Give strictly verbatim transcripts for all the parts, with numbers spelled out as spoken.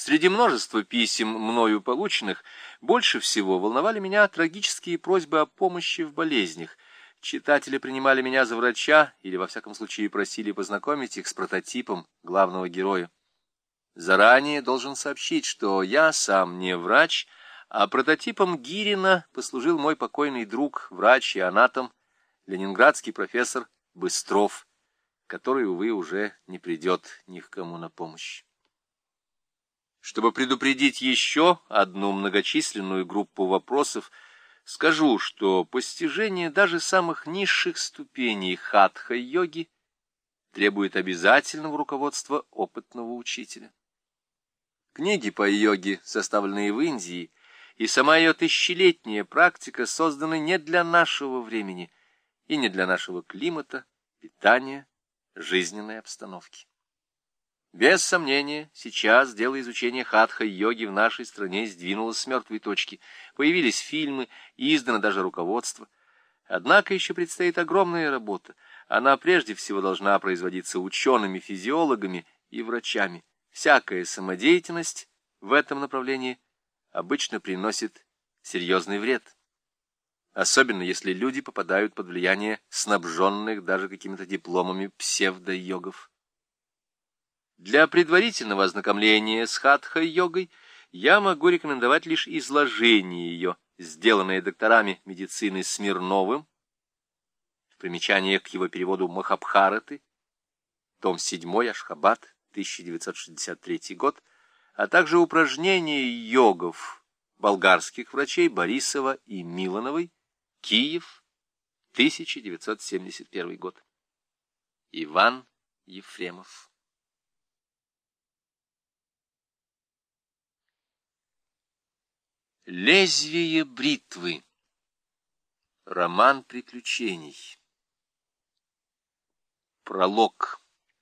Среди множества писем, мною полученных, больше всего волновали меня трагические просьбы о помощи в болезнях. Читатели принимали меня за врача или, во всяком случае, просили познакомить их с прототипом главного героя. Заранее должен сообщить, что я сам не врач, а прототипом Гирина послужил мой покойный друг, врач и анатом, ленинградский профессор Быстров, который, увы, уже не придет ни к кому на помощь. Чтобы предупредить еще одну многочисленную группу вопросов, скажу, что постижение даже самых низших ступеней хатха-йоги требует обязательного руководства опытного учителя. Книги по йоге, составленные в Индии, и сама ее тысячелетняя практика созданы не для нашего времени и не для нашего климата, питания, жизненной обстановки. Без сомнения, сейчас дело изучения хатха-йоги в нашей стране сдвинулось с мертвой точки. Появились фильмы, издано даже руководство. Однако еще предстоит огромная работа. Она прежде всего должна производиться учеными-физиологами и врачами. Всякая самодеятельность в этом направлении обычно приносит серьезный вред. Особенно если люди попадают под влияние снабженных даже какими-то дипломами псевдо-йогов. Для предварительного ознакомления с хатха-йогой я могу рекомендовать лишь изложение ее, сделанное докторами медицины Смирновым, в примечании к его переводу Махабхараты, том седьмой, Ашхабад, тысяча девятьсот шестьдесят третий год, а также упражнения йогов болгарских врачей Борисова и Милоновой, Киев, тысяча девятьсот семьдесят первый год. Иван Ефремов. Лезвие бритвы. Роман приключений. Пролог.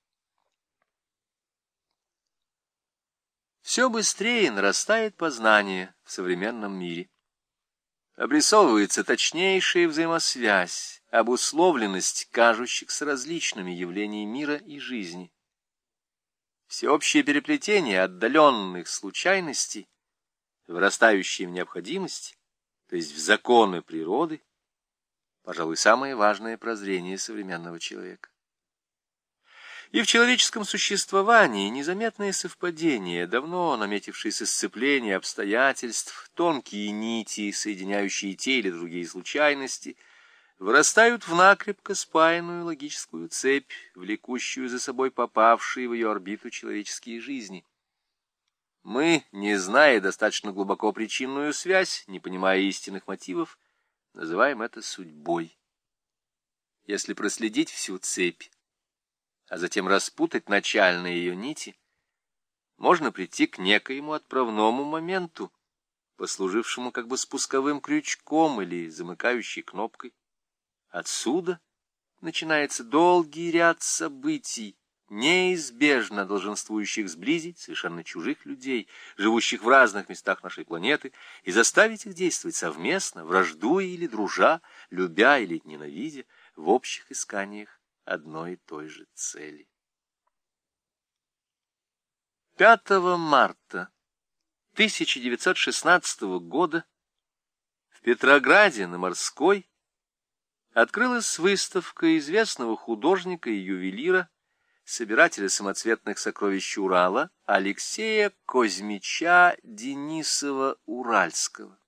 Все быстрее нарастает познание в современном мире. Обрисовывается точнейшая взаимосвязь, обусловленность кажущихся различными явлений мира и жизни. Всеобщее переплетение отдаленных случайностей, вырастающие в необходимость, то есть в законы природы, пожалуй, самое важное прозрение современного человека. И в человеческом существовании незаметные совпадения, давно наметившиеся сцепления обстоятельств, тонкие нити, соединяющие те или другие случайности, вырастают в накрепко спаянную логическую цепь, влекущую за собой попавшие в ее орбиту человеческие жизни. Мы, не зная достаточно глубоко причинную связь, не понимая истинных мотивов, называем это судьбой. Если проследить всю цепь, а затем распутать начальные ее нити, можно прийти к некоему отправному моменту, послужившему как бы спусковым крючком или замыкающей кнопкой. Отсюда начинается долгий ряд событий, неизбежно долженствующих сблизить совершенно чужих людей, живущих в разных местах нашей планеты, и заставить их действовать совместно, враждуя или дружа, любя или ненавидя, в общих исканиях одной и той же цели. пятого марта тысяча девятьсот шестнадцатого года в Петрограде на Морской открылась выставка известного художника и ювелира, собирателя самоцветных сокровищ Урала Алексея Козьмича Денисова-Уральского.